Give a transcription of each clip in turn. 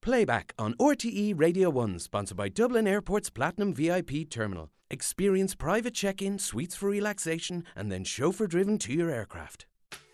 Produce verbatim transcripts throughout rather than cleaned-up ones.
Playback on R T E Radio one, sponsored by Dublin Airport's Platinum V I P Terminal. Experience private check-in, suites for relaxation, and then chauffeur-driven to your aircraft.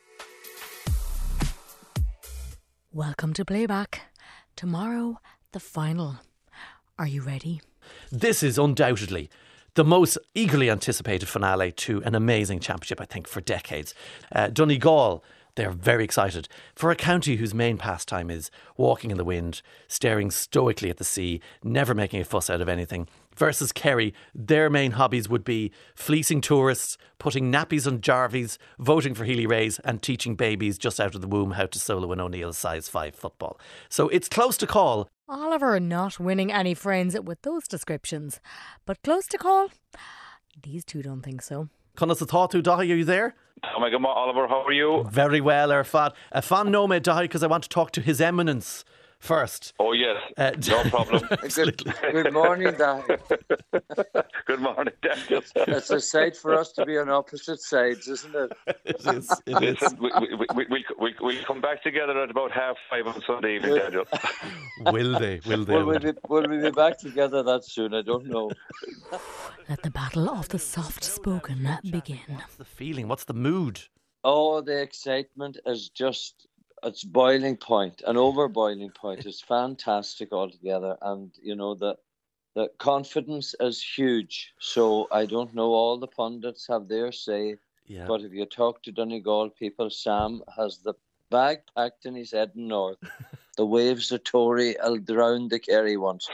Welcome to Playback. Tomorrow, the final. Are you ready? This is undoubtedly the most eagerly anticipated finale to an amazing championship, I think, for decades. Uh, Donegal, they're very excited. For a county whose main pastime is walking in the wind, staring stoically at the sea, never making a fuss out of anything, versus Kerry, their main hobbies would be fleecing tourists, putting nappies on jarvies, voting for Healy Rays and teaching babies just out of the womb how to solo an O'Neill size five football. So it's close to call. Oliver not winning any friends with those descriptions. But close to call? These two don't think so. Conas a thought to Dahi, are you there? Oh my God, Oliver, how are you? Very well, Erfad. A fan no me Dahi, because I want to talk to His Eminence first. Oh yes, uh, no problem. good, good morning, Dahi. Good morning, Daniel. It's a sight for us to be on opposite sides, isn't it? It is. It is. we, we, we, we, we, we'll come back together at about half five on Sunday evening, Daniel. Will they? Will they? Will we, be, will we be back together that soon? I don't know. Let the battle of the soft-spoken begin. What's the feeling? What's the mood? Oh, the excitement is just... It's boiling point, an over boiling point. It's fantastic altogether, and you know the the confidence is huge. So I don't know, all the pundits have their say, yeah. But if you talk to Donegal people, Sam has the bag packed and he's heading north. The waves of Tory will drown the Kerry once.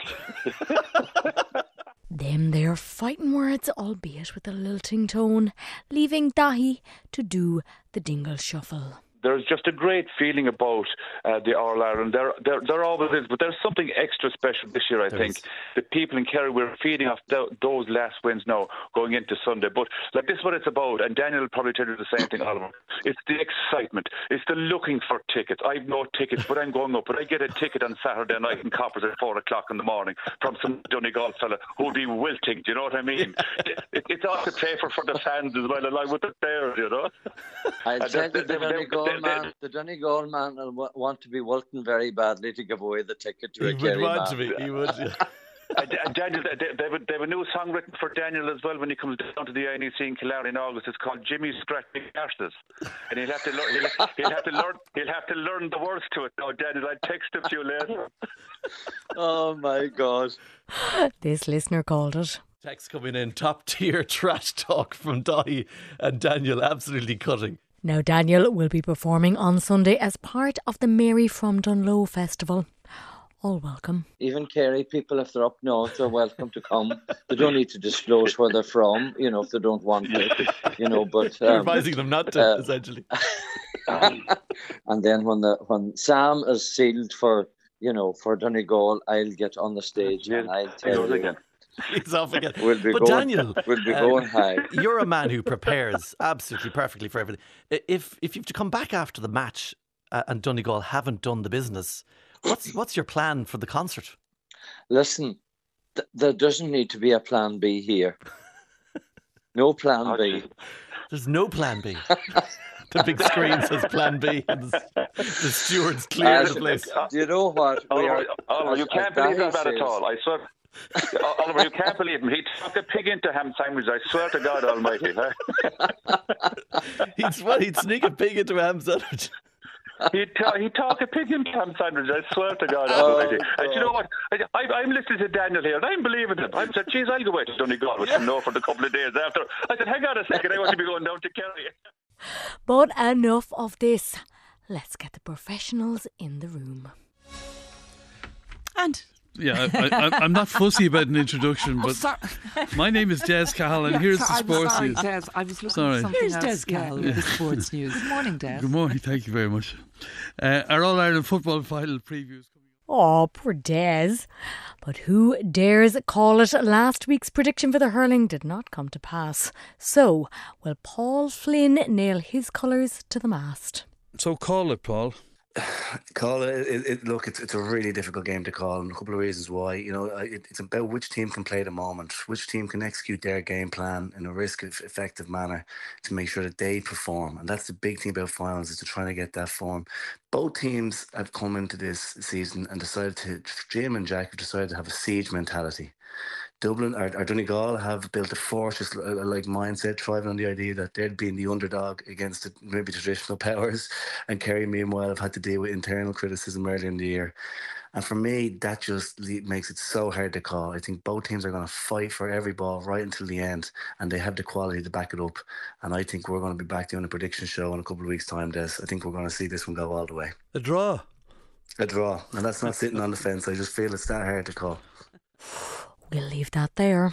Them their fighting words, albeit with a lilting tone, leaving Dahi to do the dingle shuffle. There's just a great feeling about uh, the All-Ireland. There, there, there always is, but there's something extra special this year, I there think. Is. The people in Kerry, we're feeding off th- those last wins now going into Sunday. But like this is what it's about, and Daniel will probably tell you the same thing, Oliver. It's the excitement. It's the looking for tickets. I've no tickets, but I'm going up. But I get a ticket on Saturday night in Coppers at four o'clock in the morning from some Donegal fella who'll be wilting. Do you know what I mean? it, it's all to play for for the fans as well, along with the players, you know. I tell you, the Donegal man, the Donegal man will want to be wilting very badly to give away the ticket to he a Kerry would want man. To be, he would, yeah. And Daniel, they, they, have a, they have a new song written for Daniel as well when he comes down to the I N E C in Killarney in August. It's called Jimmy Scratching Arses, and he'll have to learn. He'll, he'll have to learn. He'll have to learn the words to it. Now, Daniel, I'll text it to you later. Oh my God! This listener called it. Text coming in, top tier trash talk from Dahi and Daniel, absolutely cutting. Now Daniel will be performing on Sunday as part of the Mary from Dunloe Festival. All welcome. Even Kerry people, if they're up north, are welcome to come. They don't need to disclose where they're from, you know, if they don't want to, you know. But um, you're advising them not to, uh, essentially. And then when the when Sam is sealed for, you know, for Donegal, I'll get on the stage yeah. and I'll tell you. Again. He's off again. We'll be but going, Daniel, we'll be uh, going high. You're a man who prepares absolutely perfectly for everything. If if you've to come back after the match uh, and Donegal haven't done the business, what's what's your plan for the concert? Listen, th- there doesn't need to be a plan B here. No plan B. There's no plan B. The big screen says plan B and the, the stewards clear uh, the place. Do you know what? Oliver, Oliver, you can't believe that at all. I swear. Oliver, you can't believe him. He took a pig into ham sandwich. I swear to God Almighty. he'd, what, he'd sneak a pig into a ham sandwich. He'd, ta- he'd talk a pig into ham sandwich. I swear to God Almighty. Oh, and you know what? I, I, I'm listening to Daniel here and I'm believing him. I said, geez, I'll go away to Donegal with him now for a couple of days after. I said, hang on a second, I want to be going down to Kerry. But enough of this. Let's get the professionals in the room. And... Yeah, I, I, I'm not fussy about an introduction, but oh, my name is Des Cahill, and yeah, here's sorry, the sports sorry, news. Des, I was looking sorry. for something Here's else. Des Cahill with the sports news. Good morning, Des. Good morning, thank you very much. Uh, our All-Ireland football final previews. Oh, poor Des. But who dares call it? Last week's prediction for the hurling did not come to pass. So, will Paul Flynn nail his colours to the mast? So call it, Paul. Call it, it, it. Look, it's it's a really difficult game to call, and a couple of reasons why. You know, it, it's about which team can play the moment, which team can execute their game plan in a risk-effective manner to make sure that they perform, and that's the big thing about finals, is to try to get that form. Both teams have come into this season and decided to. Jim and Jack have decided to have a siege mentality. Dublin or, or Donegal have built a fortress-like mindset, thriving on the idea that they'd been the underdog against the, maybe traditional powers, and Kerry, meanwhile, have had to deal with internal criticism earlier in the year. And for me, that just makes it so hard to call. I think both teams are going to fight for every ball right until the end, and they have the quality to back it up. And I think we're going to be back doing a prediction show in a couple of weeks' time, Des. I think we're going to see this one go all the way. A draw. A draw. And that's not sitting on the fence. I just feel it's that hard to call. We'll leave that there.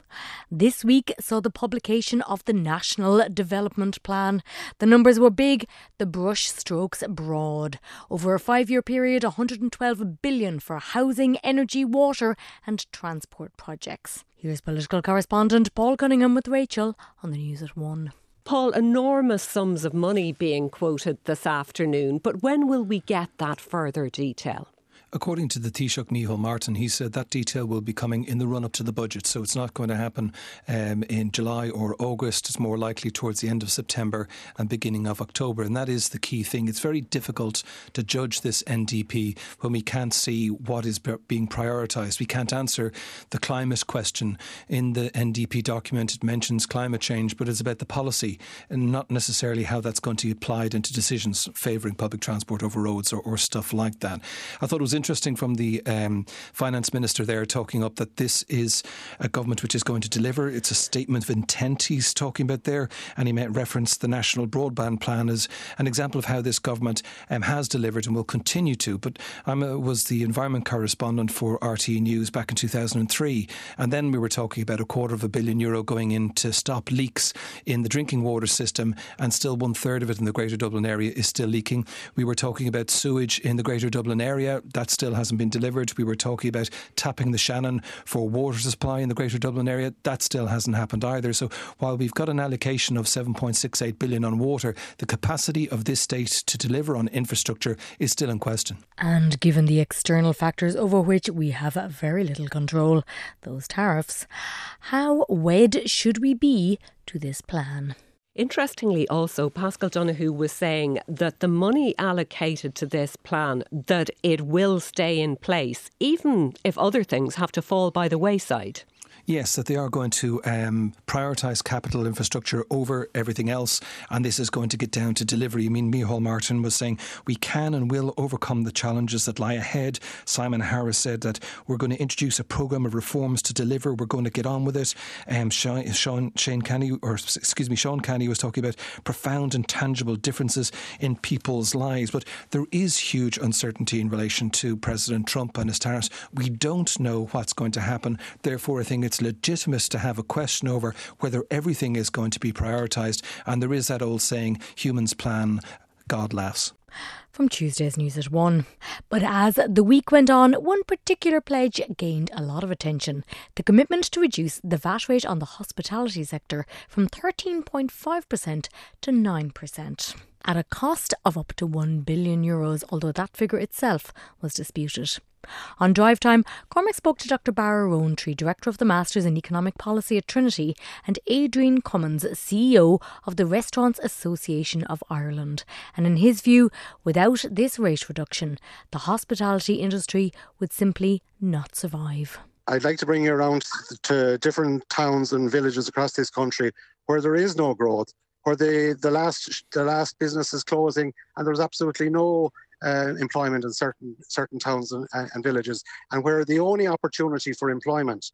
This week saw the publication of the National Development Plan. The numbers were big, the brush strokes broad. Over a five-year period, one hundred twelve billion dollars for housing, energy, water and transport projects. Here's political correspondent Paul Cunningham with Rachel on the News at One. Paul, enormous sums of money being quoted this afternoon, but when will we get that further detail? According to the Taoiseach Micheál Martin, he said that detail will be coming in the run-up to the budget. So it's not going to happen um, in July or August. It's more likely towards the end of September and beginning of October. And that is the key thing. It's very difficult to judge this N D P when we can't see what is being prioritised. We can't answer the climate question. In the N D P document, it mentions climate change, but it's about the policy and not necessarily how that's going to be applied into decisions favouring public transport over roads or, or stuff like that. I thought it was interesting from the um, finance minister there talking up that this is a government which is going to deliver. It's a statement of intent he's talking about there, and he made reference the National Broadband Plan as an example of how this government um, has delivered and will continue to. But I um, was the environment correspondent for R T E News back in two thousand three, and then we were talking about a quarter of a billion euro going in to stop leaks in the drinking water system, and still one third of it in the Greater Dublin area is still leaking. We were talking about sewage in the Greater Dublin area. That's still hasn't been delivered. We were talking about tapping the Shannon for water supply in the Greater Dublin area. That still hasn't happened either. So while we've got an allocation of seven point six eight billion on water, the capacity of this state to deliver on infrastructure is still in question. And given the external factors over which we have very little control, those tariffs, how wed should we be to this plan? Interestingly also, Paschal Donoghue was saying that the money allocated to this plan, that it will stay in place, even if other things have to fall by the wayside. Yes, that they are going to um, prioritise capital infrastructure over everything else, and this is going to get down to delivery. I mean, Micheál Martin was saying we can and will overcome the challenges that lie ahead. Simon Harris said that we're going to introduce a programme of reforms to deliver. We're going to get on with it. Um, Sean, Sean, Shane Canny, or excuse me, Sean Canny was talking about profound and tangible differences in people's lives. But there is huge uncertainty in relation to President Trump and his tariffs. We don't know what's going to happen. Therefore, I think it's legitimate to have a question over whether everything is going to be prioritised. And there is that old saying, humans plan, God laughs. From Tuesday's News at One. But as the week went on, one particular pledge gained a lot of attention. The commitment to reduce the V A T rate on the hospitality sector from thirteen point five percent to nine percent. At a cost of up to one billion euros, although that figure itself was disputed. On Drive Time, Cormac spoke to Doctor Barra Rowntree, Director of the Masters in Economic Policy at Trinity, and Adrian Cummins, C E O of the Restaurants Association of Ireland. And in his view, without this rate reduction, the hospitality industry would simply not survive. I'd like to bring you around to different towns and villages across this country where there is no growth, where the, the last the last business is closing and there's absolutely no uh, employment in certain certain towns and, and villages, and where the only opportunity for employment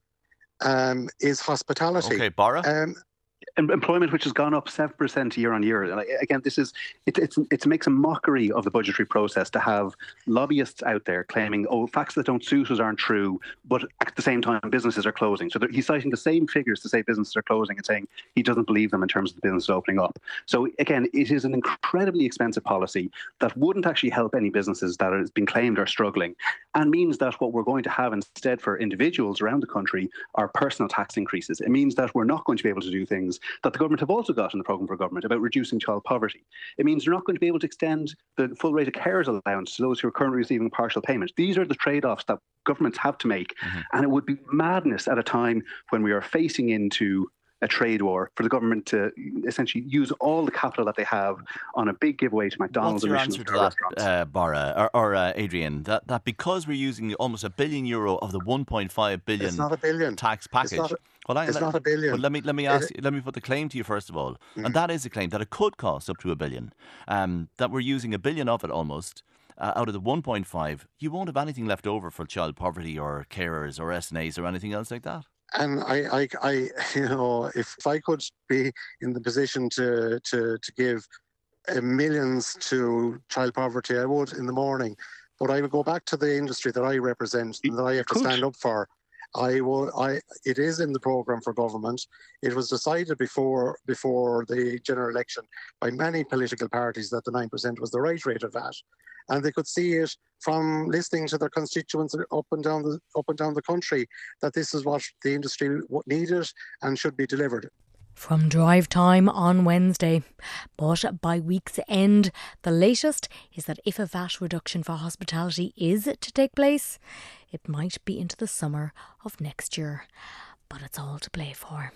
um, is hospitality. Okay, Barra? Um, Employment, which has gone up seven percent year on year. And again, this is it, it's, it makes a mockery of the budgetary process to have lobbyists out there claiming, oh, facts that don't suit us aren't true, but at the same time, businesses are closing. So he's citing the same figures to say businesses are closing and saying he doesn't believe them in terms of the business opening up. So again, it is an incredibly expensive policy that wouldn't actually help any businesses that has been claimed are struggling, and means that what we're going to have instead for individuals around the country are personal tax increases. It means that we're not going to be able to do things things that the government have also got in the programme for government about reducing child poverty. It means they're not going to be able to extend the full rate of carers allowance to those who are currently receiving partial payments. These are the trade-offs that governments have to make. Mm-hmm. And it would be madness at a time when we are facing into a trade war for the government to essentially use all the capital that they have on a big giveaway to McDonald's. What's your answer to that, uh, Bara, or, or uh, Adrian, that, that because we're using almost a billion euro of the one point five billion it's not a billion. tax package. It's not a, well, I, it's let, not a billion. Well, let me let me ask. It, let me put the claim to you first of all, mm. and that is a claim that it could cost up to a billion. Um, that we're using a billion of it almost. Uh, out of the one point five, you won't have anything left over for child poverty or carers or S N As or anything else like that. And I, I, I, you know, if, if I could be in the position to to to give uh, millions to child poverty, I would in the morning. But I would go back to the industry that I represent and that I have to stand up for. I will. I. It is in the programme for government. It was decided before before the general election by many political parties that the nine percent was the right rate of V A T. And they could see it from listening to their constituents up and down the up and down the country that this is what the industry needed and should be delivered. From drive time on Wednesday. But by week's end, the latest is that if a V A T reduction for hospitality is to take place, it might be into the summer of next year. But it's all to play for.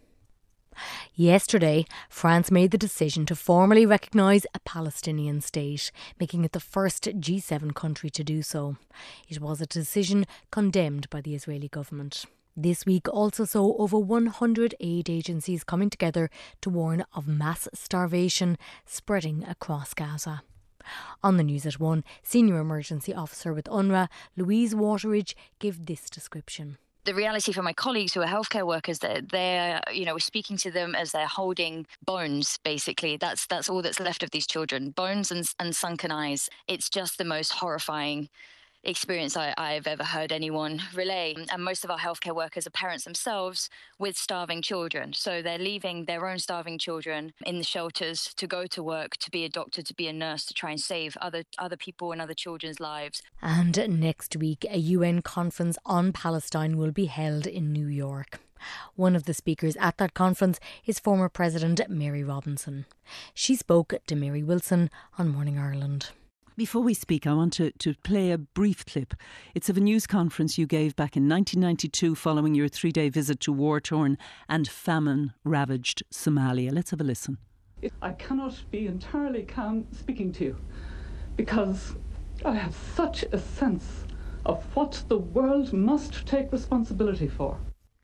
Yesterday, France made the decision to formally recognise a Palestinian state, making it the first G seven country to do so. It was a decision condemned by the Israeli government. This week also saw over one hundred aid agencies coming together to warn of mass starvation spreading across Gaza. On the News at One, Senior Emergency Officer with UNRWA, Louise Wateridge, gave this description. The reality for my colleagues who are healthcare workers, that they're, you know, we're speaking to them as they're holding bones, basically. That's that's all that's left of these children, bones and, and sunken eyes. It's just the most horrifying experience I, I've ever heard anyone relay. And most of our healthcare workers are parents themselves with starving children. So they're leaving their own starving children in the shelters to go to work, to be a doctor, to be a nurse, to try and save other other people and other children's lives. And next week, a U N conference on Palestine will be held in New York. One of the speakers at that conference is former President Mary Robinson. She spoke to Mary Wilson on Morning Ireland. Before we speak, I want to, to play a brief clip. It's of a news conference you gave back in nineteen ninety-two following your three-day visit to war-torn and famine-ravaged Somalia. Let's have a listen. I cannot be entirely calm speaking to you because I have such a sense of what the world must take responsibility for.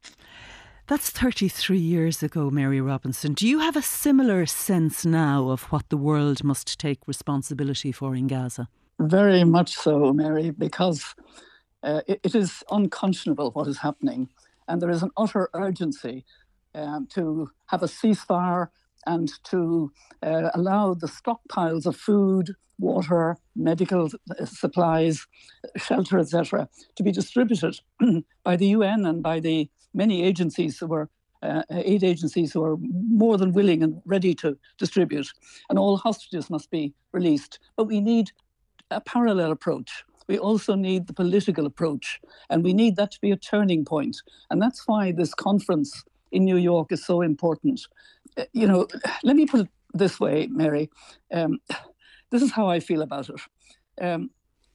That's thirty-three years ago, Mary Robinson. Do you have a similar sense now of what the world must take responsibility for in Gaza? Very much so, Mary, because uh, it, it is unconscionable what is happening, and there is an utter urgency um, to have a ceasefire and to uh, allow the stockpiles of food, water, medical supplies, shelter, et cetera, to be distributed by the U N and by the many agencies who are uh, aid agencies who are more than willing and ready to distribute, and all hostages must be released. But we need a parallel approach. We also need the political approach, and we need that to be a turning point. And that's why this conference in New York is so important. Uh, you know, let me put it this way, Mary. Um, this is how I feel about it. Um,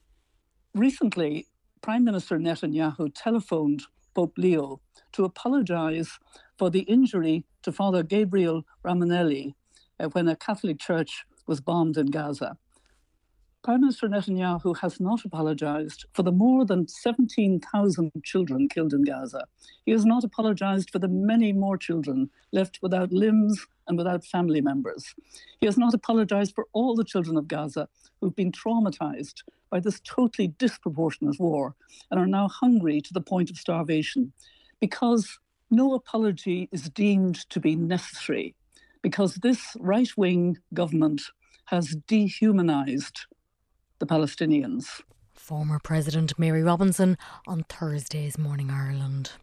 recently, Prime Minister Netanyahu telephoned Pope Leo to apologise for the injury to Father Gabriel Ramanelli uh, when a Catholic church was bombed in Gaza. Prime Minister Netanyahu has not apologised for the more than seventeen thousand children killed in Gaza. He has not apologised for the many more children left without limbs and without family members. He has not apologised for all the children of Gaza who've been traumatised by this totally disproportionate war and are now hungry to the point of starvation, because no apology is deemed to be necessary, because this right-wing government has dehumanised the Palestinians. Former President Mary Robinson on Thursday's Morning Ireland.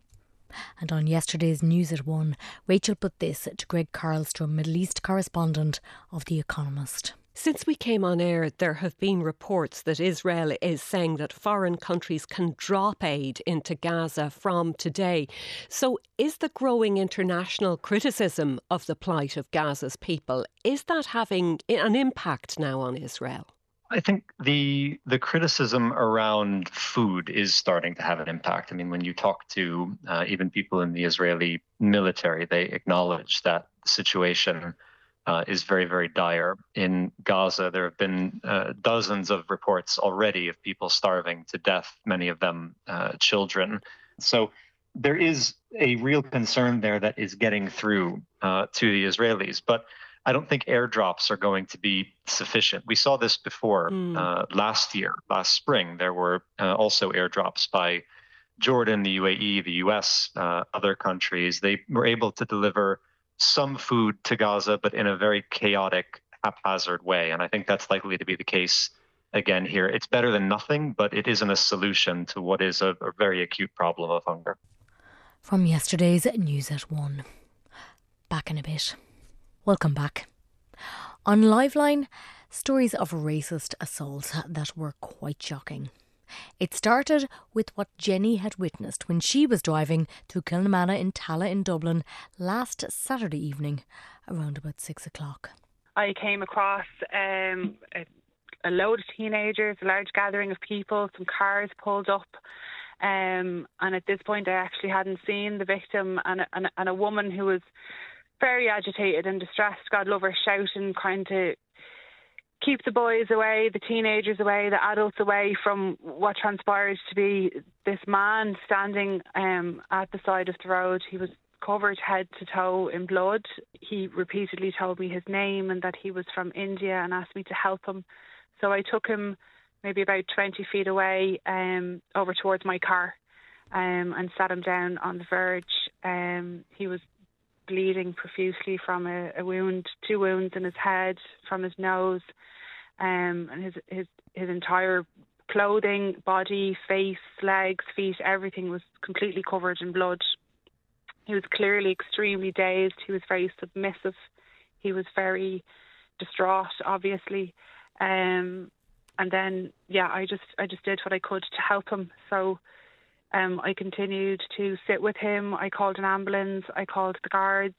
And on yesterday's News at One, Rachel put this to Greg Carlstrom, Middle East correspondent of The Economist. Since we came on air, there have been reports that Israel is saying that foreign countries can drop aid into Gaza from today. So is the growing international criticism of the plight of Gaza's people, is that having an impact now on Israel? I think the the criticism around food is starting to have an impact. I mean, when you talk to uh, even people in the Israeli military, they acknowledge that the situation uh, is very, very dire. In Gaza, there have been uh, dozens of reports already of people starving to death, many of them uh, children. So there is a real concern there that is getting through uh, to the Israelis. But I don't think airdrops are going to be sufficient. We saw this before mm. uh, last year, last spring. There were uh, also airdrops by Jordan, the U A E, the U S, uh, other countries. They were able to deliver some food to Gaza, but in a very chaotic, haphazard way. And I think that's likely to be the case again here. It's better than nothing, but it isn't a solution to what is a, a very acute problem of hunger. From yesterday's News at One. Back in a bit. Welcome back. On Liveline, stories of racist assault that were quite shocking. It started with what Jenny had witnessed when she was driving through Kilnamanagh in Tala in Dublin last Saturday evening around about six o'clock. I came across um, a, a load of teenagers, a large gathering of people, some cars pulled up. Um, and at this point I actually hadn't seen the victim, and a, and a, and a woman who was very agitated and distressed, God love her, shouting, trying to keep the boys away, the teenagers away, the adults away from what transpired to be this man standing um, at the side of the road. He was covered head to toe in blood. He repeatedly told me his name and that he was from India and asked me to help him. So I took him maybe about twenty feet away um, over towards my car um, and sat him down on the verge. Um, he was bleeding profusely from a, a wound, two wounds in his head, from his nose, um, and his, his his entire clothing, body, face, legs, feet, everything was completely covered in blood. He was clearly extremely dazed. He was very submissive. He was very distraught, obviously. Um, and then, yeah, I just I just did what I could to help him. So Um, I continued to sit with him. I called an ambulance. I called the guards.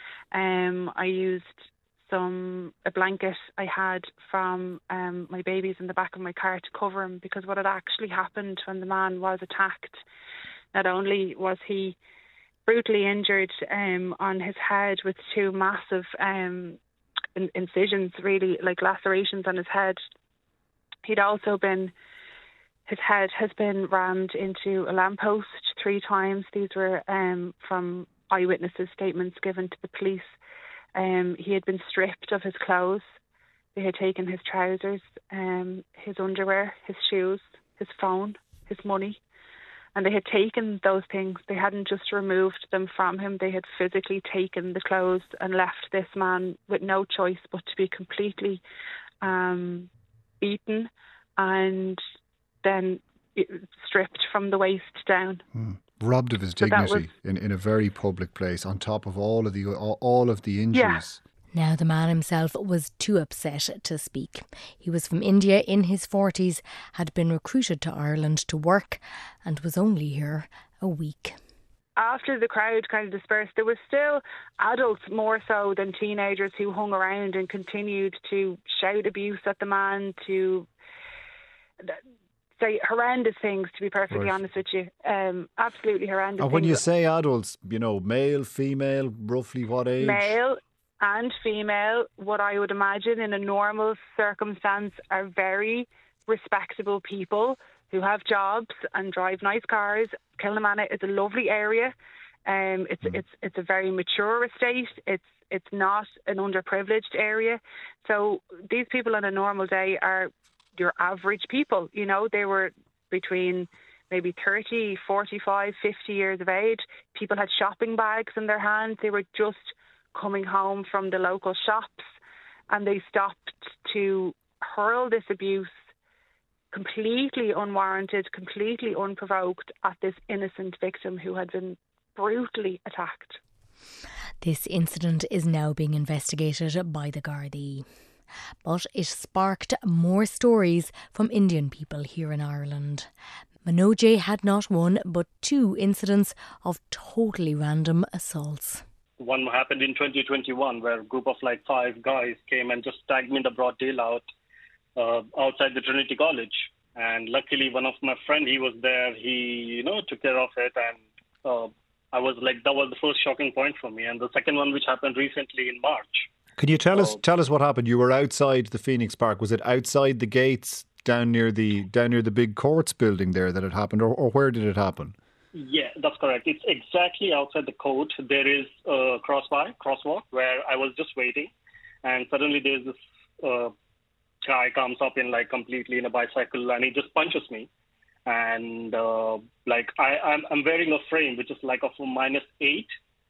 Um, I used some a blanket I had from um, my babies in the back of my car to cover him, because what had actually happened when the man was attacked, not only was he brutally injured um, on his head with two massive um, in- incisions, really like lacerations on his head, he'd also been His head has been rammed into a lamppost three times. These were um, from eyewitnesses' statements given to the police. Um, he had been stripped of his clothes. They had taken his trousers, um, his underwear, his shoes, his phone, his money. And they had taken those things. They hadn't just removed them from him. They had physically taken the clothes and left this man with no choice but to be completely um, beaten and then stripped from the waist down. Mm. Robbed of his so dignity was, in, in a very public place, on top of all of the all of the injuries. Yeah. Now the man himself was too upset to speak. He was from India, in his forties, had been recruited to Ireland to work and was only here a week. After the crowd kind of dispersed, there was still adults more so than teenagers who hung around and continued to shout abuse at the man, to say horrendous things, to be perfectly right. honest with you. Um, absolutely horrendous And when things. you say adults, you know, male, female, roughly what age? Male and female, what I would imagine in a normal circumstance are very respectable people who have jobs and drive nice cars. Kilnamanagh is a lovely area. Um, it's mm. it's it's a very mature estate. It's it's not an underprivileged area. So these people on a normal day are your average people. You know, they were between maybe thirty, forty-five, fifty years of age. People had shopping bags in their hands. They were just coming home from the local shops, and they stopped to hurl this abuse, completely unwarranted, completely unprovoked, at this innocent victim who had been brutally attacked. This incident is now being investigated by the Gardaí. But it sparked more stories from Indian people here in Ireland. Manoj had not one but two incidents of totally random assaults. One happened in twenty twenty-one where a group of like five guys came and just tagged me in the broad daylight uh, outside the Trinity College. And luckily one of my friend, he was there, he, you know, took care of it. And uh, I was like, that was the first shocking point for me. And the second one, which happened recently in March. Can you tell so, us tell us what happened? You were outside the Phoenix Park. Was it outside the gates down near the down near the big courts building there that it happened, or, or where did it happen? Yeah, that's correct. It's exactly outside the court. There is a crossbar, crosswalk where I was just waiting, and suddenly there's this uh, guy comes up in like completely in a bicycle, and he just punches me, and uh, like I I'm, I'm wearing a frame which is like of a minus eight,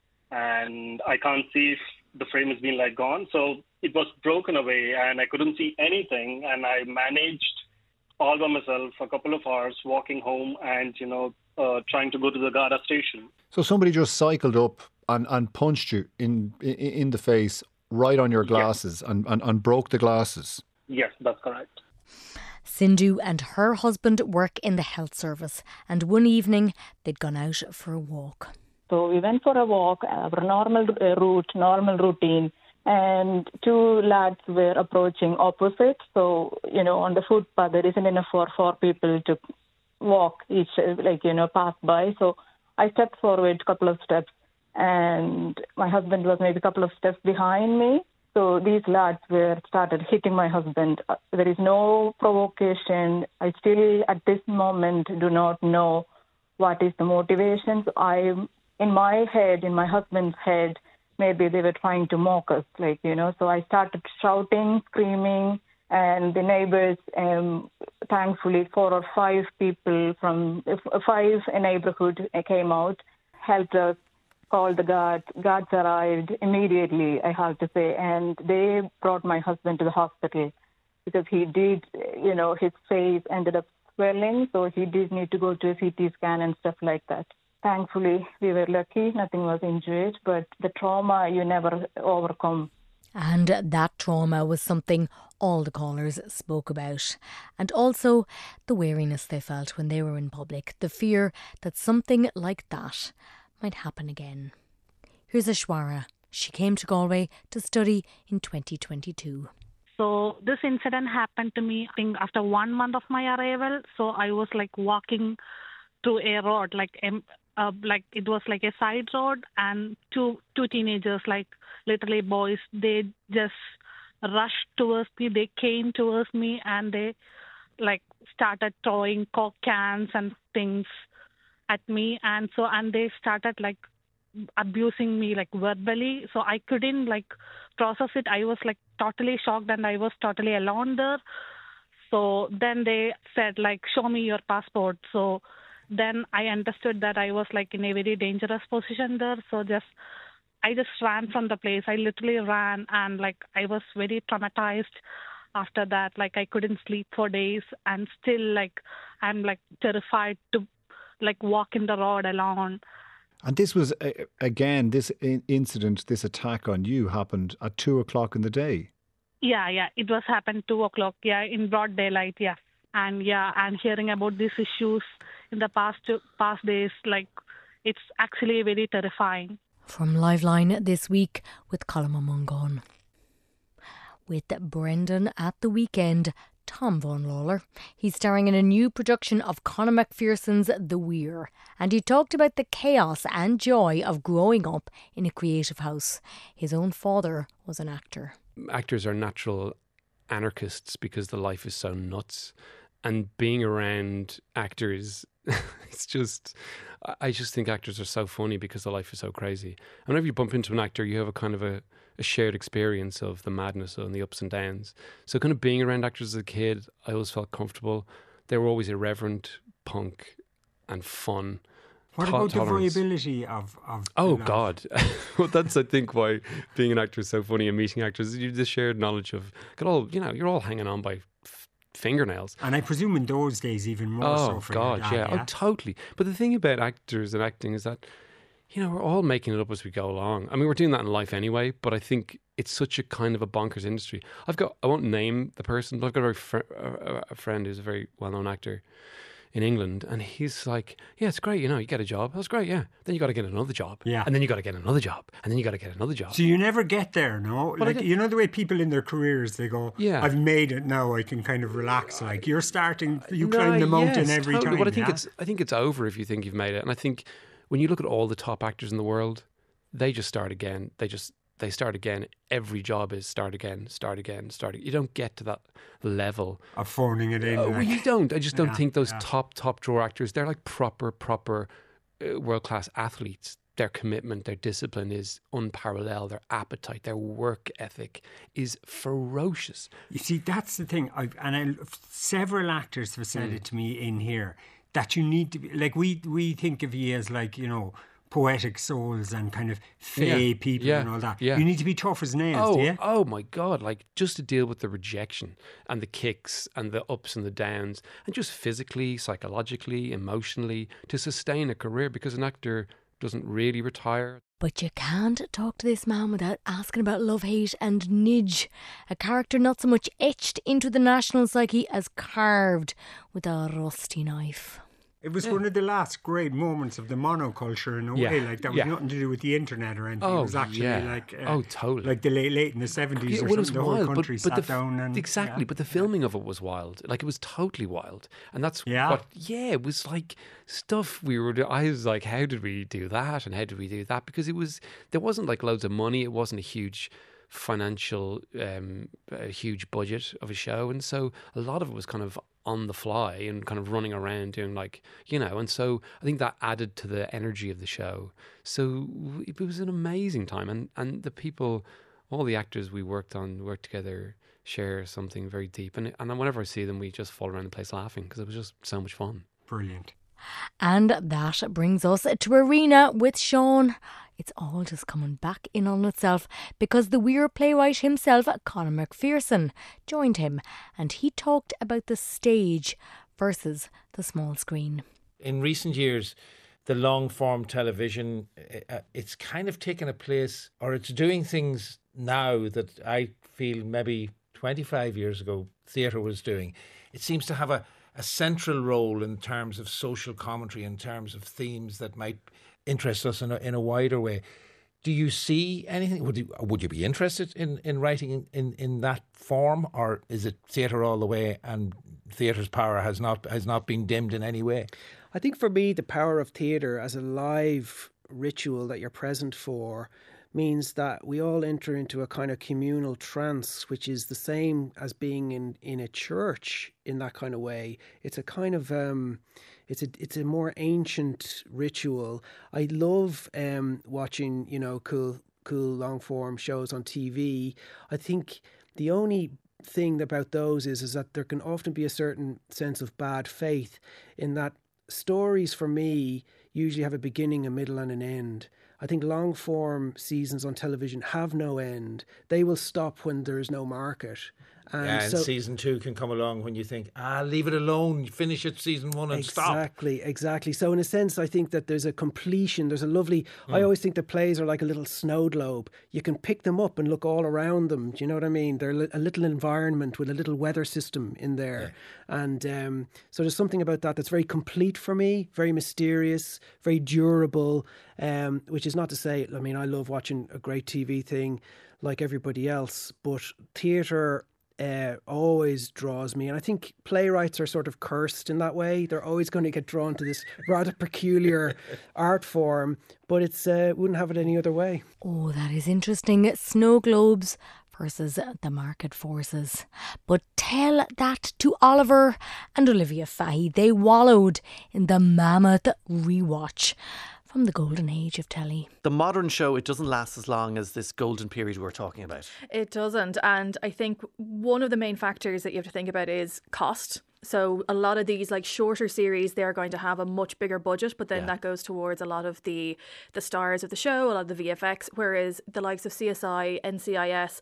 and I can't see if the frame has been like gone. So it was broken away and I couldn't see anything. And I managed all by myself for a couple of hours walking home and, you know, uh, trying to go to the Garda station. So somebody just cycled up and, and punched you in, in in the face right on your glasses yes. and, and, and broke the glasses. Yes, that's correct. Sindhu and her husband work in the health service, and one evening they'd gone out for a walk. So we went for a walk, our normal route, normal routine, and two lads were approaching opposite. So, you know, on the footpath, there isn't enough for four people to walk each, like, you know, pass by. So I stepped forward a couple of steps, and my husband was maybe a couple of steps behind me. So these lads were started hitting my husband. There is no provocation. I still, at this moment, do not know what is the motivation. So I In my head, in my husband's head, maybe they were trying to mock us, like, you know. So I started shouting, screaming, and the neighbors, um, thankfully, four or five people from five neighborhood came out, helped us, called the guards. Guards arrived immediately, I have to say, and they brought my husband to the hospital because he did, you know, his face ended up swelling, so he did need to go to a C T scan and stuff like that. Thankfully, we were lucky. Nothing was injured, but the trauma you never overcome. And that trauma was something all the callers spoke about. And also the wariness they felt when they were in public, the fear that something like that might happen again. Here's Ashwara. She came to Galway to study in twenty twenty-two. So this incident happened to me, I think, after one month of my arrival. So I was like walking to a road, like um, uh, like it was like a side road, and two two teenagers, like literally boys, they just rushed towards me. They came towards me and they like started throwing Coke cans and things at me, and so and they started like abusing me like verbally. So I couldn't like process it. I was like totally shocked and I was totally alone there. So then they said like, show me your passport. So then I understood that I was like in a very dangerous position there. So just I just ran from the place. I literally ran, and like I was very traumatized after that. Like I couldn't sleep for days, and still like I'm like terrified to like walk in the road alone. And this was, uh, again, this incident, this attack on you happened at two o'clock in the day. Yeah, yeah. It was happened two o'clock, yeah, in broad daylight, yeah. And yeah, and hearing about these issues in the past past days, like, it's actually very terrifying. From Liveline this week with Colm Mungon. With Brendan at the weekend, Tom Vaughan Lawler. He's starring in a new production of Conor McPherson's The Weir, and he talked about the chaos and joy of growing up in a creative house. His own father was an actor. Actors are natural anarchists because the life is so nuts, and being around actors, it's just, I just think actors are so funny because the life is so crazy. And whenever you bump into an actor, you have a kind of a a shared experience of the madness and the ups and downs. So kind of being around actors as a kid, I always felt comfortable. They were always irreverent, punk and fun. What to- about tolerance. the variability of... of Oh, the God. Well, that's, I think, why being an actor is so funny, and meeting actors, you have this shared knowledge of, got all, you know, you're all hanging on by f- fingernails. And I presume in those days even more oh, so for God, your dad, yeah. yeah. Oh, totally. But the thing about actors and acting is that you know, we're all making it up as we go along. I mean, we're doing that in life anyway, but I think it's such a kind of a bonkers industry. I've got, I won't name the person, but I've got a, very fr- a, a friend who's a very well-known actor in England, and he's like, yeah, it's great, you know, you get a job, that's great, yeah. Then you got to get another job. Yeah. And then you got to get another job. And then you got to get another job. So you never get there, no? But I Like, get- you know the way people in their careers, they go, Yeah. I've made it now, I can kind of relax. Like, you're starting, you No, climb the mountain yes, every totally. time. But I think yeah? it's I think it's over if you think you've made it. And I think when you look at all the top actors in the world, they just start again. They just they start again. Every job is start again, start again, start again. You don't get to that level of phoning it in. Uh, well, like- you don't. I just don't Yeah, think those yeah. top top drawer actors. They're like proper proper uh, world class athletes. Their commitment, their discipline is unparalleled. Their appetite, their work ethic is ferocious. You see, that's the thing. I've, and I, several actors have said Mm. it to me in here, that you need to be, like, we, we think of you as like, you know, poetic souls and kind of fey Yeah, people yeah, and all that. yeah. You need to be tough as nails, Oh, do you? oh my God! Like, just to deal with the rejection and the kicks and the ups and the downs, and just physically, psychologically, emotionally, to sustain a career, because an actor doesn't really retire. But you can't talk to this man without asking about love, hate and Nidge, a character not so much etched into the national psyche as carved with a rusty knife. It was one of the last great moments of the monoculture in a Yeah, way. Like, that was yeah. nothing to do with the internet or anything. Oh, it was actually yeah. like, uh, Oh, totally. like the late, late in the seventies Yeah, or well, it was something. The whole wild, but- country but sat the f- down and exactly. yeah. But the filming of it was wild. Like, it was totally wild, and that's Yeah. what. Yeah, it was like stuff we were. do- I was like, how did we do that, and how did we do that? Because it was there wasn't like loads of money. It wasn't a huge financial, um, a huge budget of a show, and so a lot of it was kind of on the fly and kind of running around doing like, you know, and so I think that added to the energy of the show. So it was an amazing time, and and the people, all the actors we worked on worked together, share something very deep, and and whenever I see them, we just fall around the place laughing because it was just so much fun. Brilliant. And that brings us to Arena with Sean. It's all just coming back in on itself because the Weir playwright himself, Conor McPherson, joined him and he talked about the stage versus the small screen. In recent years, the long form television, uh, it's kind of taken a place, or it's doing things now that I feel maybe twenty-five years ago theatre was doing. It seems to have a, a central role in terms of social commentary, in terms of themes that might interest us in a, in a wider way. Do you see anything? Would you, would you be interested in, in writing in, in, in that form, or is it theatre all the way and theatre's power has not has not been dimmed in any way? I think for me, the power of theatre as a live ritual that you're present for means that we all enter into a kind of communal trance, which is the same as being in, in a church in that kind of way. It's a kind of um, it's a it's a more ancient ritual. I love um, watching, you know, cool cool long form shows on T V. I think the only thing about those is is that there can often be a certain sense of bad faith in that stories for me usually have a beginning, a middle and an end. I think long form seasons on television have no end. They will stop when there is no market. And yeah, and so, season two can come along when you think, ah, leave it alone, finish it season one and stop. Exactly, exactly. So in a sense, I think that there's a completion. There's a lovely, Mm. I always think that plays are like a little snow globe. You can pick them up and look all around them. Do you know what I mean? They're li- a little environment with a little weather system in there. And um, so there's something about that that's very complete for me, very mysterious, very durable, um, which is not to say, I mean, I love watching a great T V thing like everybody else, but theatre Uh, always draws me, and I think playwrights are sort of cursed in that way. They're always going to get drawn to this rather peculiar art form, but it's uh, wouldn't have it any other way. Oh, that is interesting. Snow globes versus the market forces. But tell that to Oliver and Olivia Fahy. They wallowed in the mammoth rewatch from the golden age of telly. The modern show, it doesn't last as long as this golden period we're talking about. It doesn't. And I think one of the main factors that you have to think about is cost. So a lot of these like shorter series, they're going to have a much bigger budget, but then Yeah. that goes towards a lot of the the stars of the show, a lot of the V F X, whereas the likes of C S I, N C I S,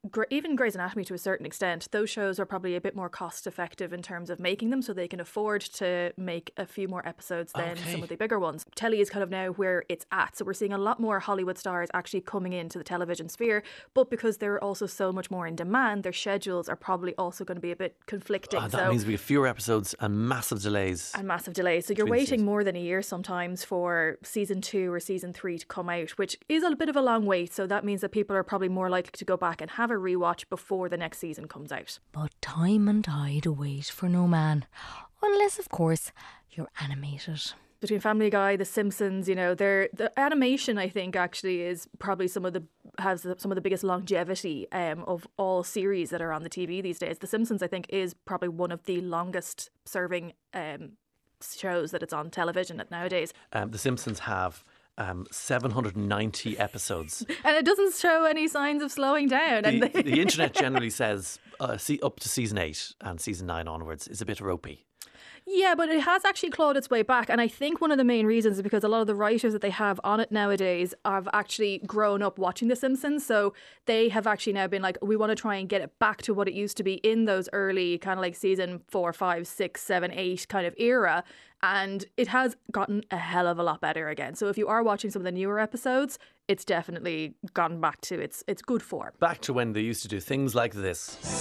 even Grey's Anatomy to a certain extent, those shows are probably a bit more cost effective in terms of making them, so they can afford to make a few more episodes than Okay. some of the bigger ones. Telly is kind of now where it's at, so we're seeing a lot more Hollywood stars actually coming into the television sphere, but because they're also so much more in demand, their schedules are probably also going to be a bit conflicting. Oh, that so, means we have fewer episodes and massive delays. and massive delays. So you're Between waiting seasons. more than a year sometimes for season two or season three to come out, which is a bit of a long wait. So that means that people are probably more likely to go back and have a rewatch before the next season comes out. But time and tide await for no man. Unless, of course, you're animated. Between Family Guy, The Simpsons, you know, they're, the animation, I think, actually is probably some of the has the, some of the biggest longevity um, of all series that are on the T V these days. The Simpsons, I think, is probably one of the longest serving um, shows that it's on television at nowadays. Um, the Simpsons have um, seven hundred ninety episodes. And it doesn't show any signs of slowing down. The, and they- the internet generally says uh, see, up to season eight and season nine onwards is a bit ropey. Yeah, but it has actually clawed its way back. And I think one of the main reasons is because a lot of the writers that they have on it nowadays have actually grown up watching The Simpsons. So they have actually now been like, we want to try and get it back to what it used to be in those early kind of like season four, five, six, seven, eight kind of era. And it has gotten a hell of a lot better again. So if you are watching some of the newer episodes, it's definitely gone back to its its good form. Back to when they used to do things like this.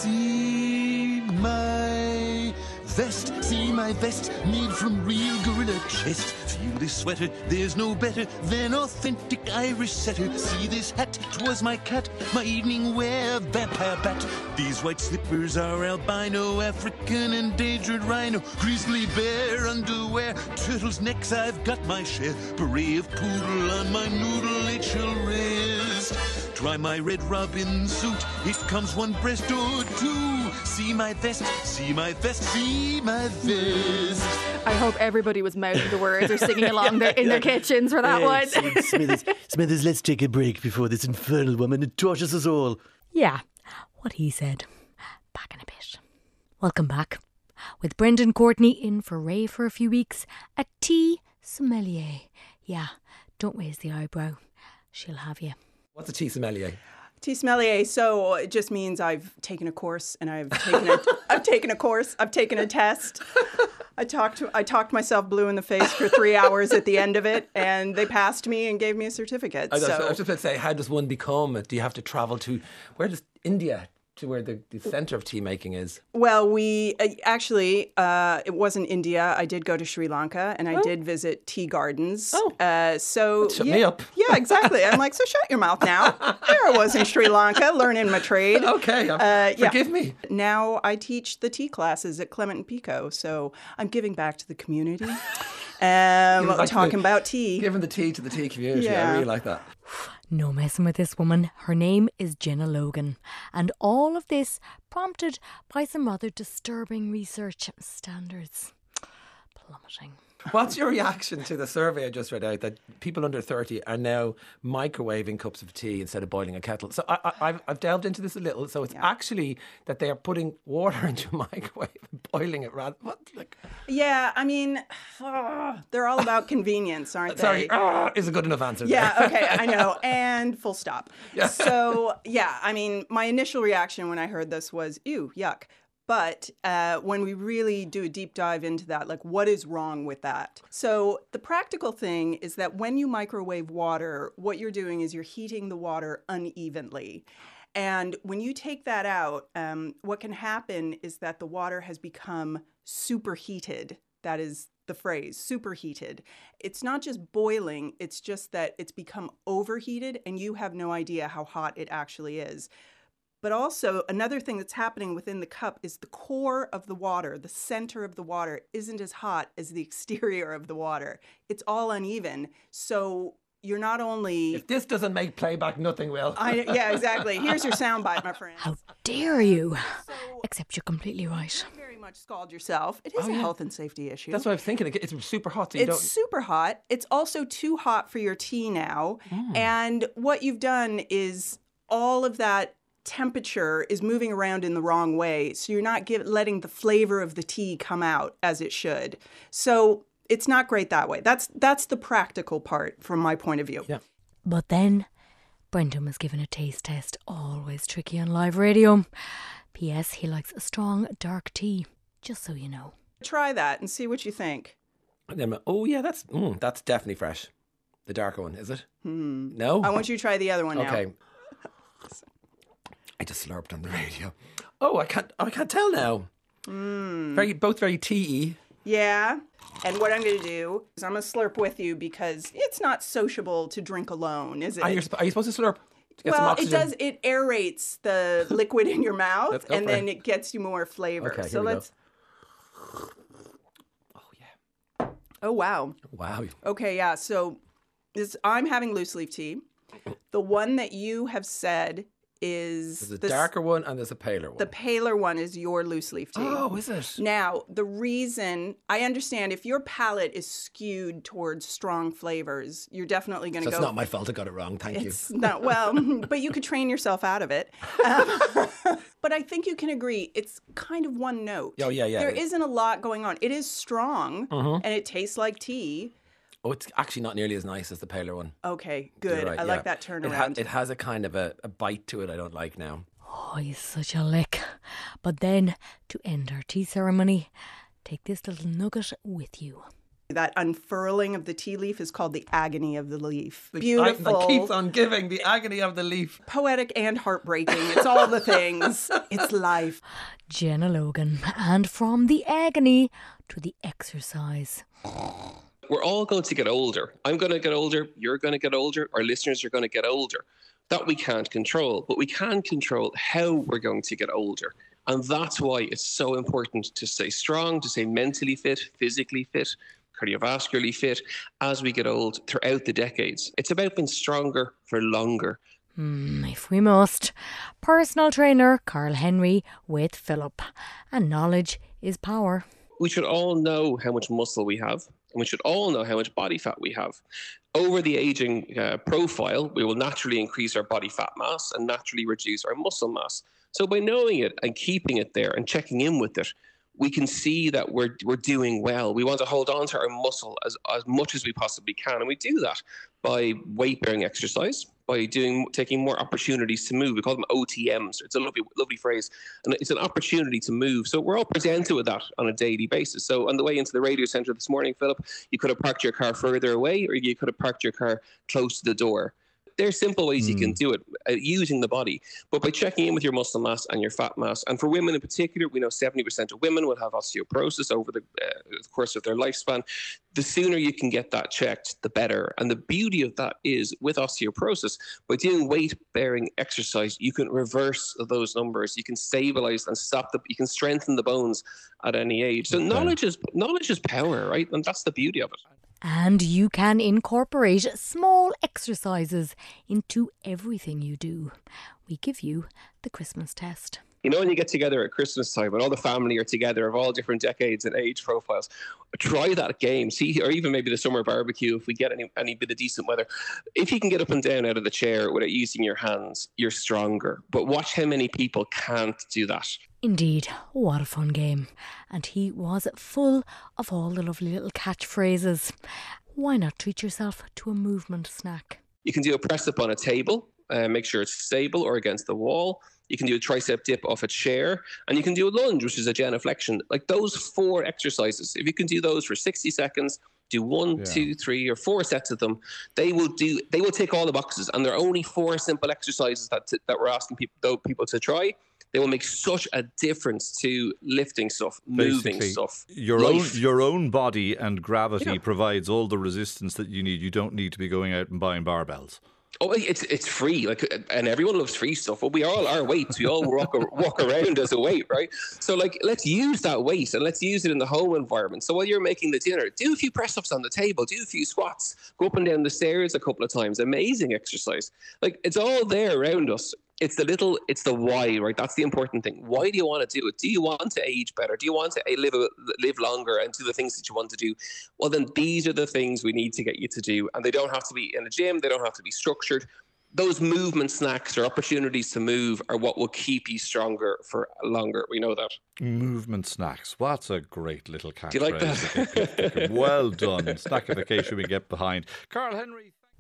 See my vest, see my vest, made from real gorilla chest. Feel this sweater, there's no better than authentic Irish setter. See this hat, 'twas my cat, my evening wear, vampire bat. These white slippers are albino, African endangered rhino, grizzly bear underwear, turtles' necks, I've got my share. Beret of poodle on my noodle H L wrist. Try my red robin suit, it comes one breast or two. See my vest, see my vest, see my vest. I hope everybody was mouthing the words or singing along their, in their kitchens for that one. Smithers, Smithers, let's take a break before this infernal woman tortures us all. Yeah, what he said. Back in a bit. Welcome back. With Brendan Courtney in for Ray for a few weeks, a tea sommelier. Yeah, don't raise the eyebrow. She'll have you. What's a tea sommelier? Tea sommelier, so it just means I've taken a course and I've taken a, I've taken a course, I've taken a test. I talked I talked myself blue in the face for three hours at the end of it, and they passed me and gave me a certificate. I was, so. I was just about to say, how does one become it? Do you have to travel to, where does India, to where the, the centre of tea making is? Well, we uh, actually, uh, it wasn't India. I did go to Sri Lanka and I Oh. did visit tea gardens. Oh. Uh, so Shut yeah, me up. Yeah, exactly. I'm like, so shut your mouth now. There I was in Sri Lanka learning my trade. Okay, um, Uh, yeah. forgive me. Now I teach the tea classes at Clement and Pico. So I'm giving back to the community. Um, Like talking the- about tea. Giving the tea to the tea community. I Yeah. really like that. No messing with this woman. Her name is Jenna Logan. And all of this prompted by some rather disturbing research standards. Plummeting. What's your reaction to the survey I just read out that people under thirty are now microwaving cups of tea instead of boiling a kettle? So I, I, I've, I've delved into this a little. So it's actually that they are putting water into a microwave and boiling it rather. What? Like, Yeah, I mean, ah, they're all about convenience, aren't sorry, they? ah, is a good enough answer. Yeah, there. okay, I know. And full stop. Yeah. So, yeah, I mean, my initial reaction when I heard this was, ew, yuck. But uh, when we really do a deep dive into that, like, what is wrong with that? So the practical thing is that when you microwave water, what you're doing is you're heating the water unevenly. And when you take that out, um, what can happen is that the water has become superheated. That is the phrase, superheated. It's not just boiling, it's just that it's become overheated and you have no idea how hot it actually is. But also, another thing that's happening within the cup is the core of the water, the center of the water, isn't as hot as the exterior of the water. It's all uneven. So you're not only... If this doesn't make playback, nothing will. I, yeah, exactly. Here's your soundbite, my friend. How dare you? Except you're completely right. Very much scald yourself. It is Oh, a yeah. health and safety issue. That's what I'm thinking. It's super hot. So you It's don't... super hot. It's also too hot for your tea now. Mm. And what you've done is all of that temperature is moving around in the wrong way. So you're not give, letting the flavor of the tea come out as it should. So it's not great that way. That's that's the practical part from my point of view. Yeah. But then Brendan was given a taste test, always tricky on live radio. P S. He likes a strong dark tea, just so you know. Try that and see what you think. And then, oh yeah, that's mm, that's definitely fresh. The darker one, is it? Hmm. No? I want you to try the other one now. Okay. I just slurped on the radio. Oh, I can't. Oh, I can't tell now. Mm. Very, both very tea-y. Yeah. And what I'm going to do is I'm going to slurp with you because it's not sociable to drink alone, is it? Are you, are you supposed to slurp? To get some Well, it oxygen? does. It aerates the liquid in your mouth, Let's go and for then it. it gets you more flavor. Okay, here so we go. let's. Oh wow! Wow. Okay, yeah. So this I'm having loose leaf tea. The one that you have said is There's a the s- darker one and there's a paler one. The paler one is your loose leaf tea. Oh, is it? Now, the reason I understand if your palate is skewed towards strong flavors, you're definitely going So to it's go. not my fault I got it wrong. Thank you. It's not well, but you could train yourself out of it. Um, but I think you can agree it's kind of one note. Oh, yeah, yeah. There isn't a lot going on. It is strong Mhm. and it tastes like tea. Oh, it's actually not nearly as nice as the paler one. Okay, You're good. right, I yeah. like that It, ha- turnaround. it has a kind of a, a bite to it I don't like now. Oh, he's such a lick. But then, to end our tea ceremony, take this little nugget with you. That unfurling of the tea leaf is called the agony of the leaf. The- Beautiful. I- That keeps on giving, the agony of the leaf. Poetic and heartbreaking. It's all the things. It's life. Jenna Logan. And from the agony to the exercise. We're all going to get older. I'm going to get older. You're going to get older. Our listeners are going to get older. That we can't control, but we can control how we're going to get older. And that's why it's so important to stay strong, to stay mentally fit, physically fit, cardiovascularly fit as we get old throughout the decades. It's about being stronger for longer. Hmm, if we must. Personal trainer Carl Henry with Philip. And knowledge is power. We should all know how much muscle we have, and we should all know how much body fat we have. Over the aging uh, profile, we will naturally increase our body fat mass and naturally reduce our muscle mass. So by knowing it and keeping it there and checking in with it, we can see that we're we're doing well. We want to hold on to our muscle as, as much as we possibly can. And we do that by weight-bearing exercise, by doing taking more opportunities to move. We call them O T Ms. It's a lovely, lovely phrase. And it's an opportunity to move. So we're all presented with that on a daily basis. So on the way into the radio centre this morning, Philip, you could have parked your car further away or you could have parked your car close to the door. There's simple ways mm. you can do it uh, using the body, but by checking in with your muscle mass and your fat mass. And for women in particular, we know seventy percent of women will have osteoporosis over the, uh, the course of their lifespan. The sooner you can get that checked, the better. And the beauty of that is with osteoporosis, by doing weight-bearing exercise, you can reverse those numbers. You can stabilize and stop the, you can strengthen the bones at any age. So okay. knowledge is knowledge is power, right? And that's the beauty of it. And you can incorporate small exercises into everything you do. We give you the Christmas test. You know, when you get together at Christmas time and all the family are together of all different decades and age profiles, try that game. See, or even maybe the summer barbecue if we get any, any bit of decent weather. If you can get up and down out of the chair without using your hands, you're stronger. But watch how many people can't do that. Indeed, what a fun game. And he was full of all the lovely little catchphrases. Why not treat yourself to a movement snack? You can do a press up on a table, uh, make sure it's stable or against the wall. You can do a tricep dip off a chair, and you can do a lunge, which is a genuflection. Like those four exercises, if you can do those for sixty seconds, do one, yeah. two, three, or four sets of them, they will do. They will tick all the boxes, and there are only four simple exercises that t- that we're asking people people to try. They will make such a difference to lifting stuff, moving Basically, stuff. Your life. own your own body and gravity Yeah. provides all the resistance that you need. You don't need to be going out and buying barbells. Oh, it's it's free, like, and everyone loves free stuff. Well, we all are weights. We all walk walk around as a weight, right? So, like, let's use that weight and let's use it in the home environment. So, while you're making the dinner, do a few press ups on the table, do a few squats, go up and down the stairs a couple of times. Amazing exercise. Like, it's all there around us. It's the little, it's the why, right? That's the important thing. Why do you want to do it? Do you want to age better? Do you want to live a, live longer and do the things that you want to do? Well, then these are the things we need to get you to do. And they don't have to be in a gym. They don't have to be structured. Those movement snacks or opportunities to move are what will keep you stronger for longer. We know that. Movement snacks. What's a great little catchphrase. Do you like that? Well done. Snackification we get behind. Carl Henry.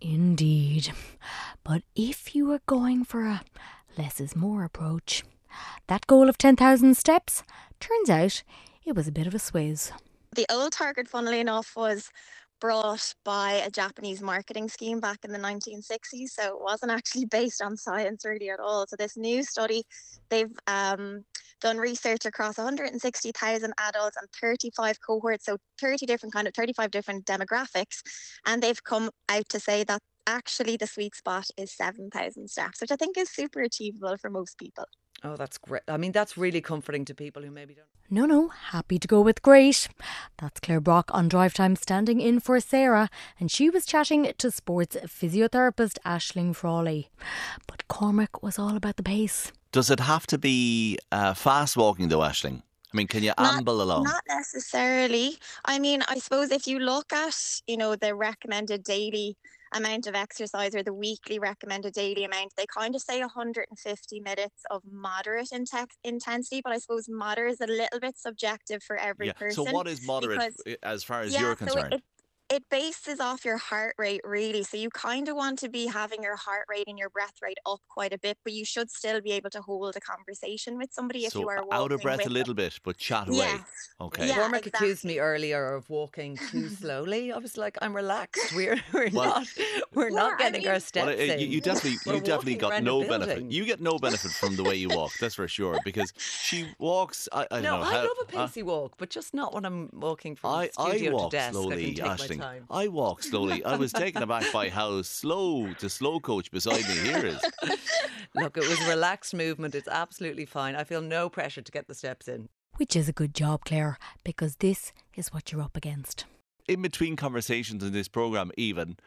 Indeed. But if you were going for a less is more approach, that goal of ten thousand steps, turns out it was a bit of a swizz. The old target, funnily enough, was brought by a Japanese marketing scheme back in the nineteen sixties, so it wasn't actually based on science really at all. So this new study, they've um, done research across one hundred sixty thousand adults and thirty-five cohorts, so thirty different kind of thirty-five different demographics, and they've come out to say that actually the sweet spot is seven thousand steps, which I think is super achievable for most people. Oh, that's great. I mean, that's really comforting to people who maybe don't. No, no, happy to go with great. That's Claire Brock on Drive Time standing in for Sarah, and she was chatting to sports physiotherapist Aisling Frawley. But Cormac was all about the pace. Does it have to be uh, fast walking though, Aisling? I mean, can you Not- amble along? Not necessarily. I mean, I suppose if you look at, you know, the recommended daily amount of exercise or the weekly recommended daily amount, they kind of say one hundred fifty minutes of moderate inte- intensity, but I suppose moderate is a little bit subjective for every Yeah. person. So what is moderate because- as far as yeah, you're so concerned? it, it bases off your heart rate, really. So you kind of want to be having your heart rate and your breath rate up quite a bit, but you should still be able to hold a conversation with somebody if so you are walking out of breath with a little bit, but chat away. Yes. Okay. Yeah, Cormac exactly. accused me earlier of walking too slowly. I was like, I'm relaxed. We're we're Well- not we're Yeah, not I getting mean- our steps Well, uh, in. you, you definitely, We're you definitely walking got around a no building. benefit. You get no benefit from the way you walk. That's for sure. Because she walks. I, I don't No, know. I how, love a uh, pacey walk, but just not when I'm walking from I, I studio walk to desk. I slowly, can take my Aisling. time. I walk slowly. I was taken aback by how slow the slow coach beside me here is. Look, it was relaxed movement. It's absolutely fine. I feel no pressure to get the steps in. Which is a good job, Claire, because this is what you're up against. In between conversations in this programme, even,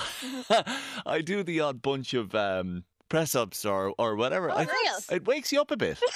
I do the odd bunch of um, press ups or, or whatever. Oh, I, nice. It wakes you up a bit.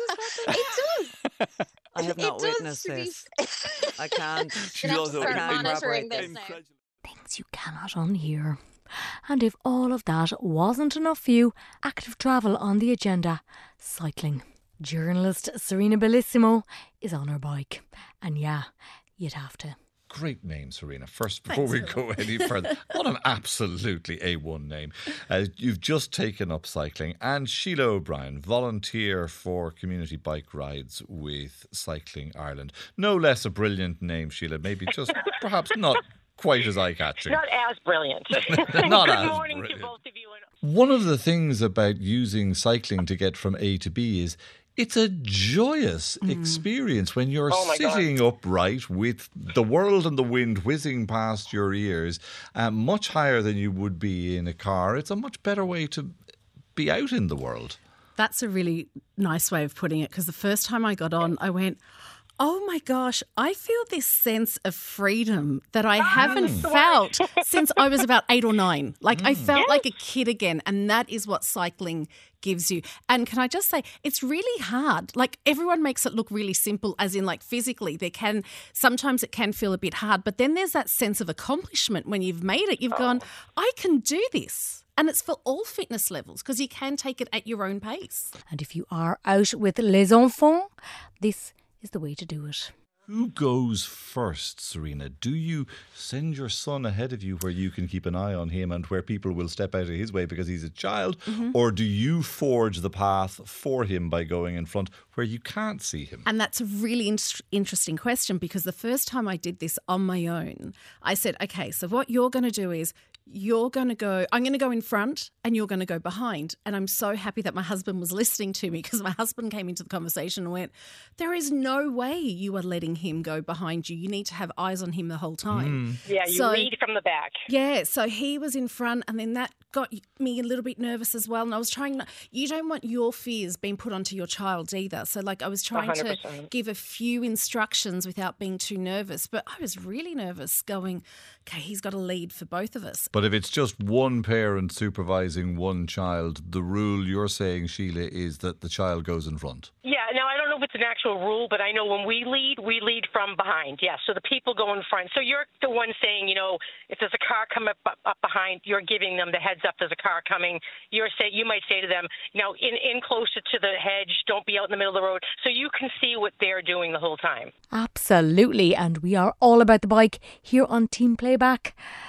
It does. I have It not does witnessed to be- this. I can't. She's have to also start in- monitoring in- this now. Things you cannot unhear. And if all of that wasn't enough for you, active travel on the agenda. Cycling. Journalist Serena Bellissimo is on her bike. And yeah, you'd have to. Great name, Serena. First, before we go any further, what an absolutely A one name. Uh, you've just taken up cycling, and Sheila O'Brien, volunteer for community bike rides with Cycling Ireland. No less a brilliant name, Sheila. Maybe just perhaps not quite as eye-catching. Not as brilliant. Not Good as morning brilliant. to both of you. One of the things about using cycling to get from A to B is it's a joyous experience when you're Oh my God. sitting upright with the world and the wind whizzing past your ears, uh, much higher than you would be in a car. It's a much better way to be out in the world. That's a really nice way of putting it, because the first time I got on, I went, oh my gosh, I feel this sense of freedom that I haven't felt since I was about eight or nine. Like I felt like a kid again, and that is what cycling gives you. And can I just say, it's really hard. Like everyone makes it look really simple, as in like physically. There can, sometimes it can feel a bit hard, but then there's that sense of accomplishment when you've made it. You've gone, I can do this. And it's for all fitness levels, because you can take it at your own pace. And if you are out with les enfants, this is the way to do it. Who goes first, Serena? Do you send your son ahead of you where you can keep an eye on him and where people will step out of his way because he's a child? Mhm. Or do you forge the path for him by going in front where you can't see him? And that's a really in- interesting question, because the first time I did this on my own, I said, okay, so what you're going to do is you're going to go, I'm going to go in front and you're going to go behind. And I'm so happy that my husband was listening to me, because my husband came into the conversation and went, there is no way you are letting him go behind you. You need to have eyes on him the whole time. Yeah, you So- lead from the back. Yeah, so he was in front, and then that got me a little bit nervous as well. And I was trying not, you don't want your fears being put onto your child either. So like I was trying one to hundred percent. give a few instructions without being too nervous. But I was really nervous going, okay, he's got a lead for both of us. But if it's just one parent supervising one child, the rule you're saying, Sheila, is that the child goes in front. Yeah, now I don't know if it's an actual rule, but I know when we lead, we lead from behind. Yes, so the people go in front. So you're the one saying, you know, if there's a car coming up, up behind, you're giving them the heads up. There's a car coming. You're say you might say to them, you know, in in closer to the hedge. Don't be out in the middle of the road, so you can see what they're doing the whole time. Absolutely. And we are all about the bike here on Team Playback.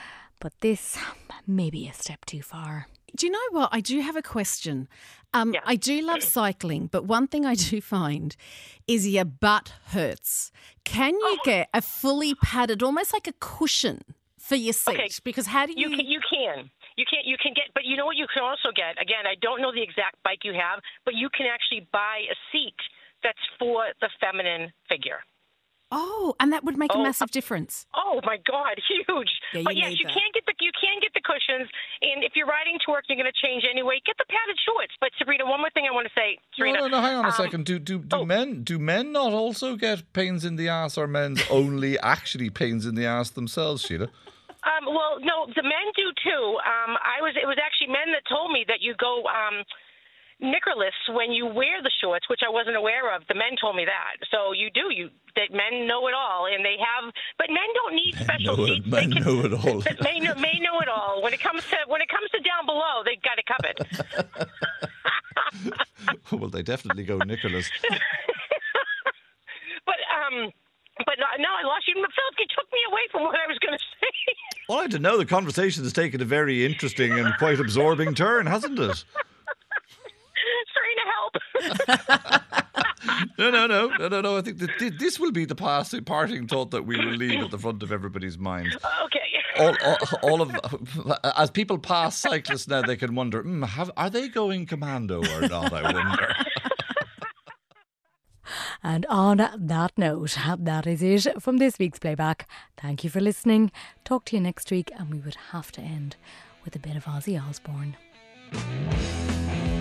but this may be a step too far. Do you know what? I do have a question. Um, yeah. I do love cycling, but one thing I do find is your butt hurts. Can you oh. get a fully padded, almost like a cushion for your seat? Okay. Because how do you... You can, you can. You can you can get, but you know what you can also get? Again, I don't know the exact bike you have, but you can actually buy a seat that's for the feminine figure. Oh, and that would make oh, a massive difference. Oh my God, huge! Yeah, but yes, you that. can get the you can get the cushions, and if you're riding to work, you're going to change anyway. Get the padded shorts. But Sabrina, one more thing I want to say. Sabrina, no, no, no. Hang on a um, second. Do do do oh. men do men not also get pains in the ass, or men's only actually pains in the ass themselves, Sheila? Um, well, no, the men do too. Um, I was it was actually men that told me that you go. Um, Knickerless when you wear the shorts, which I wasn't aware of. The men told me that. So you do. You that men know it all, and they have. But men don't need men special know seats. It, men can, know it all. May know, may know it all. When it comes to when it comes to down below, they got it covered. Well, they definitely go Knickerless. but um. But now I lost you. Philip, you took me away from what I was going to say. Well, I don't know. The conversation has taken a very interesting and quite absorbing turn, hasn't it? Serena, help. no, no, no, no, no, no. I think that this will be the passing, parting thought that we will leave at the front of everybody's mind. Okay. All, all, all of as people pass cyclists now, they can wonder: mm, have, are they going commando or not? I wonder. And on that note, that is it from this week's playback. Thank you for listening. Talk to you next week, and we would have to end with a bit of Ozzy Osbourne.